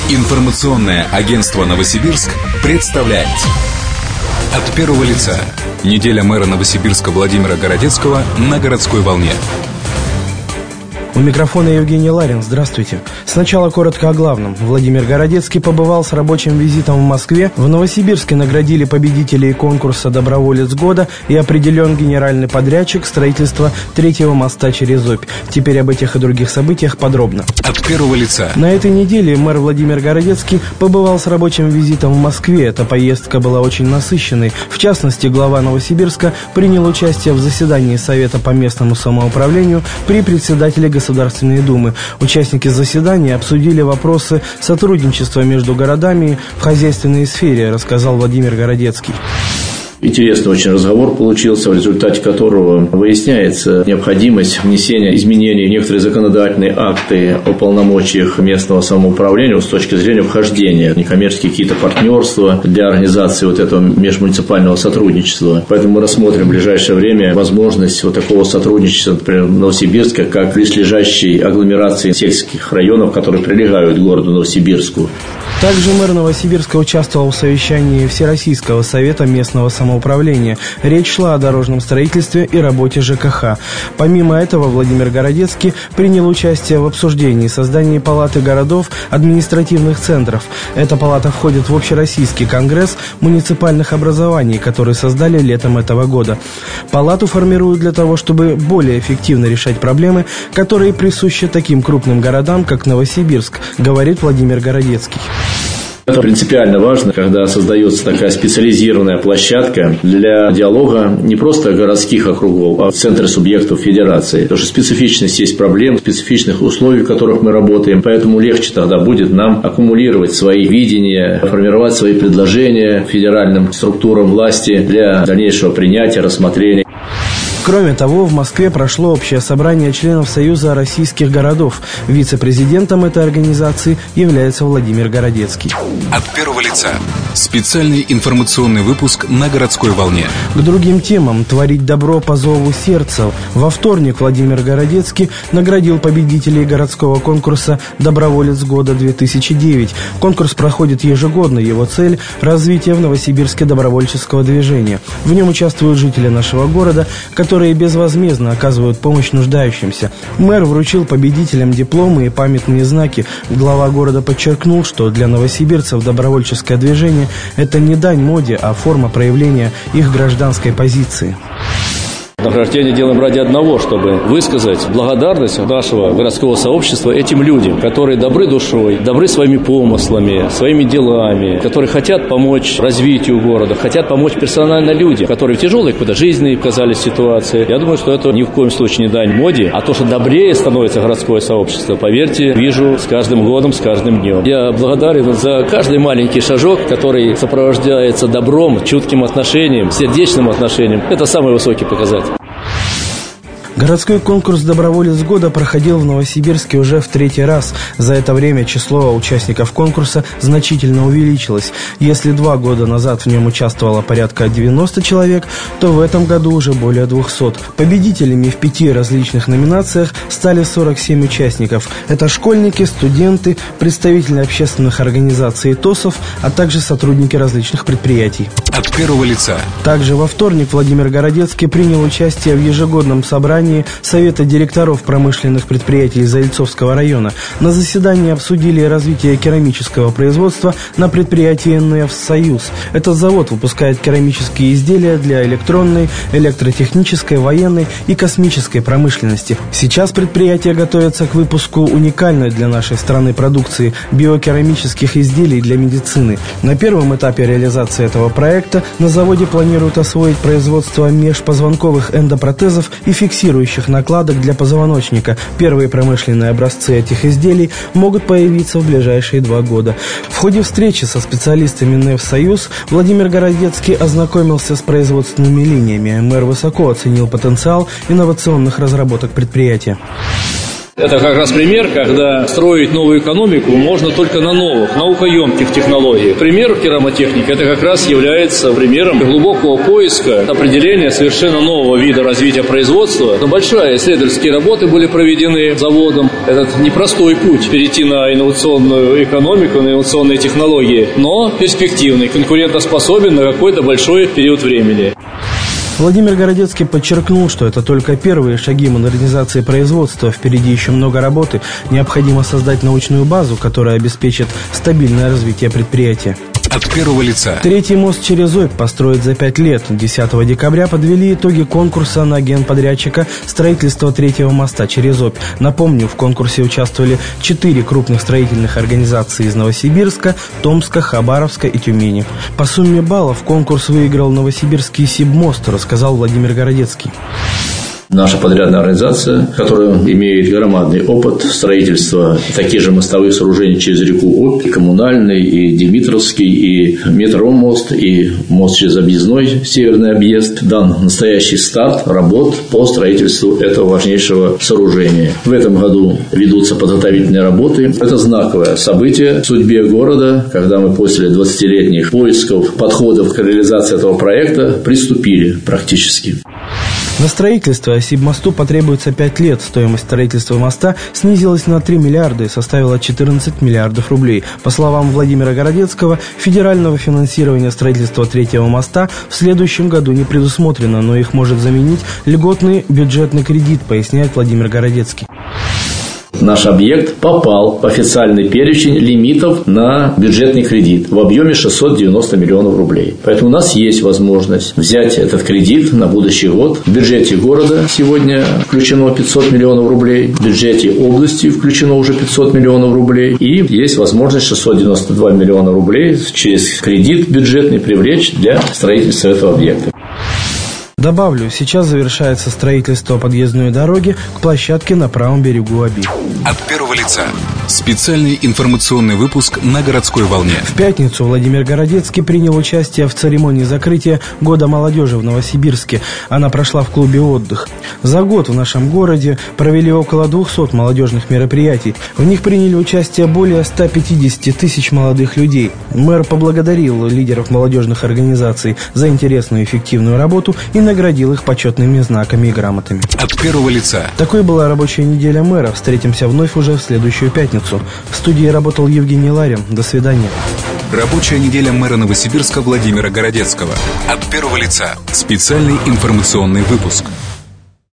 Информационное агентство «Новосибирск» представляет «От первого лица». Неделя мэра Новосибирска Владимира Городецкого на городской волне. У микрофона Евгений Ларин. Здравствуйте. Сначала коротко о главном. Владимир Городецкий побывал с рабочим визитом в Москве. В Новосибирске наградили победителей конкурса «Доброволец года» и определен генеральный подрядчик строительства третьего моста через Обь. Теперь об этих и других событиях подробно. От первого лица. На этой неделе мэр Владимир Городецкий побывал с рабочим визитом в Москве. Эта поездка была очень насыщенной. В частности, глава Новосибирска принял участие в заседании Совета по местному самоуправлению при председателе Государственной Думы. Участники заседания обсудили вопросы сотрудничества между городами в хозяйственной сфере, рассказал Владимир Городецкий. Интересный очень разговор получился, в результате которого выясняется необходимость внесения изменений в некоторые законодательные акты о полномочиях местного самоуправления с точки зрения вхождения в некоммерческие какие-то партнерства для организации вот этого межмуниципального сотрудничества. Поэтому мы рассмотрим в ближайшее время возможность вот такого сотрудничества, например, Новосибирска, как близлежащей агломерации сельских районов, которые прилегают к городу Новосибирску. Также мэр Новосибирска участвовал в совещании Всероссийского совета местного самоуправления. Речь шла о дорожном строительстве и работе ЖКХ. Помимо этого, Владимир Городецкий принял участие в обсуждении создания палаты городов административных центров. Эта палата входит в Общероссийский конгресс муниципальных образований, который создали летом этого года. Палату формируют для того, чтобы более эффективно решать проблемы, которые присущи таким крупным городам, как Новосибирск, говорит Владимир Городецкий. Это принципиально важно, когда создается такая специализированная площадка для диалога не просто городских округов, а в центре субъектов федерации. Потому что специфичность есть проблем, специфичных условий, в которых мы работаем. Поэтому легче тогда будет нам аккумулировать свои видения, формировать свои предложения федеральным структурам власти для дальнейшего принятия, рассмотрения. Кроме того, в Москве прошло общее собрание членов Союза российских городов. Вице-президентом этой организации является Владимир Городецкий. От первого лица. Специальный информационный выпуск на городской волне. К другим темам. Творить добро по зову сердца. Во вторник Владимир Городецкий наградил победителей городского конкурса «Доброволец года-2009». Конкурс проходит ежегодно. Его цель – развитие в Новосибирске добровольческого движения. В нем участвуют жители нашего города, которые безвозмездно оказывают помощь нуждающимся. Мэр вручил победителям дипломы и памятные знаки. Глава города подчеркнул, что для новосибирцев добровольческое движение – это не дань моде, а форма проявления их гражданской позиции. Награждение делаем ради одного, чтобы высказать благодарность нашего городского сообщества этим людям, которые добры душой, добры своими помыслами, своими делами, которые хотят помочь развитию города, хотят помочь персонально людям, которые в тяжелой какой-то жизни оказались ситуации. Я думаю, что это ни в коем случае не дань моде, а то, что добрее становится городское сообщество, поверьте, вижу с каждым годом, с каждым днем. Я благодарен за каждый маленький шажок, который сопровождается добром, чутким отношением, сердечным отношением. Это самый высокий показатель. Городской конкурс «Доброволец года» проходил в Новосибирске уже в третий раз. За это время число участников конкурса значительно увеличилось. Если 2 года назад в нем участвовало порядка 90 человек, то в этом году уже более 200. Победителями в 5 различных номинациях стали 47 участников. Это школьники, студенты, представители общественных организаций и ТОСов, а также сотрудники различных предприятий. От первого лица. Также во вторник Владимир Городецкий принял участие в ежегодном собрании Совета директоров промышленных предприятий Заильцовского района. На заседании обсудили развитие керамического производства на предприятии НФ «Союз». Этот завод выпускает керамические изделия для электронной, электротехнической, военной и космической промышленности. Сейчас предприятие готовится к выпуску уникальной для нашей страны продукции – биокерамических изделий для медицины. На первом этапе реализации этого проекта на заводе планируют освоить производство межпозвонковых эндопротезов и фиксирующих накладок для позвоночника. Первые промышленные образцы этих изделий могут появиться в ближайшие 2 года. В ходе встречи со специалистами НФ «Союз» Владимир Городецкий ознакомился с производственными линиями. Мэр высоко оценил потенциал инновационных разработок предприятия. Это как раз пример, когда строить новую экономику можно только на новых, наукоемких технологиях. Пример керамотехники – это как раз является примером глубокого поиска, определения совершенно нового вида развития производства. Большие исследовательские работы были проведены заводом. Этот непростой путь перейти на инновационную экономику, на инновационные технологии, но перспективный, конкурентоспособен на какой-то большой период времени. Владимир Городецкий подчеркнул, что это только первые шаги модернизации производства. Впереди еще много работы. Необходимо создать научную базу, которая обеспечит стабильное развитие предприятия. От первого лица. Третий мост через Обь построить за 5 лет. 10 декабря подвели итоги конкурса на генподрядчика строительства третьего моста через Обь. Напомню, в конкурсе участвовали 4 крупных строительных организации из Новосибирска, Томска, Хабаровска и Тюмени. По сумме баллов конкурс выиграл новосибирский Сибмост, рассказал Владимир Городецкий. Наша подрядная организация, которая имеет громадный опыт строительства таких же мостовых сооружений через реку Обь, и коммунальный, и Димитровский, и метромост, и мост через объездной северный объезд, дан настоящий старт работ по строительству этого важнейшего сооружения. В этом году ведутся подготовительные работы. Это знаковое событие в судьбе города, когда мы после 20-летних поисков подходов к реализации этого проекта приступили практически. На строительство Сибмосту потребуется 5 лет. Стоимость строительства моста снизилась на 3 миллиарда и составила 14 миллиардов рублей. По словам Владимира Городецкого, федерального финансирования строительства третьего моста в следующем году не предусмотрено, но их может заменить льготный бюджетный кредит, поясняет Владимир Городецкий. Наш объект попал в официальный перечень лимитов на бюджетный кредит в объеме 690 миллионов рублей. Поэтому у нас есть возможность взять этот кредит на будущий год. В бюджете города сегодня включено 500 миллионов рублей, в бюджете области включено уже 500 миллионов рублей. И есть возможность 692 миллиона рублей через кредит бюджетный привлечь для строительства этого объекта. Добавлю, сейчас завершается строительство подъездной дороги к площадке на правом берегу Оби. От первого лица. Специальный информационный выпуск на городской волне. В пятницу Владимир Городецкий принял участие в церемонии закрытия Года молодежи в Новосибирске. Она прошла в клубе «Отдых». За год в нашем городе провели около 200 молодежных мероприятий. В них приняли участие более 150 тысяч молодых людей. Мэр поблагодарил лидеров молодежных организаций за интересную и эффективную работу и наградил их почетными знаками и грамотами. От первого лица. Такой была рабочая неделя мэра. Встретимся вновь уже в следующую пятницу. В студии работал Евгений Ларин. До свидания. Рабочая неделя мэра Новосибирска Владимира Городецкого. От первого лица. Специальный информационный выпуск.